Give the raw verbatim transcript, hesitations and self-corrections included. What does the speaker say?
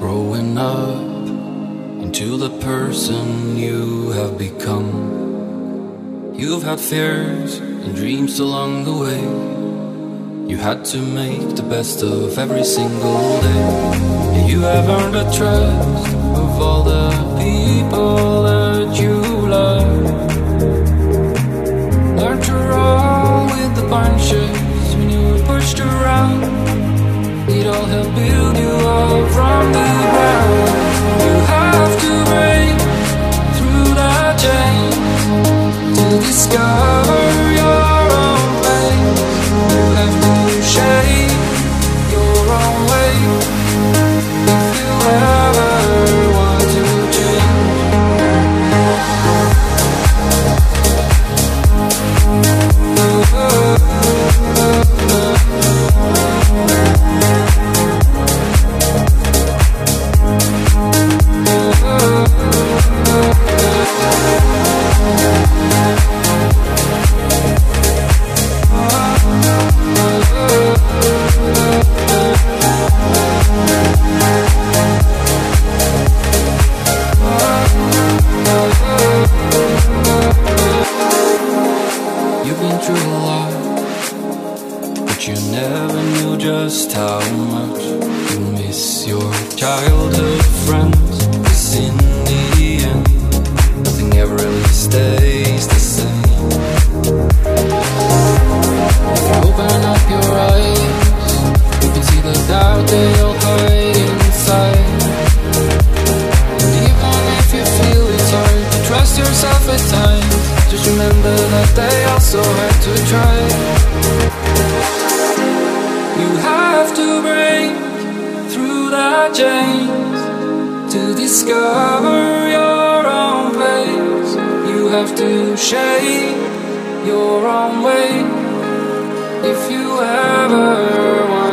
growing up into the person you have become. You've had fears and dreams along the way. You had to make the best of every single day. Yeah, you have earned the trust of all the people that you love. Learned to roll with the punches when you were pushed around. It all helped build you up from the ground. You have to break through the chains to discover your own place. You have to shape your own way if you ever want to just how much you miss your childhood friends. 'Cause in the end, nothing ever really stays the same. If you open up your eyes, you can see the doubt they all hide inside. And even if you feel it's hard to trust yourself at times, just remember that they also had to try. You have to break through the chains to discover your own place. You have to shape your own way if you ever want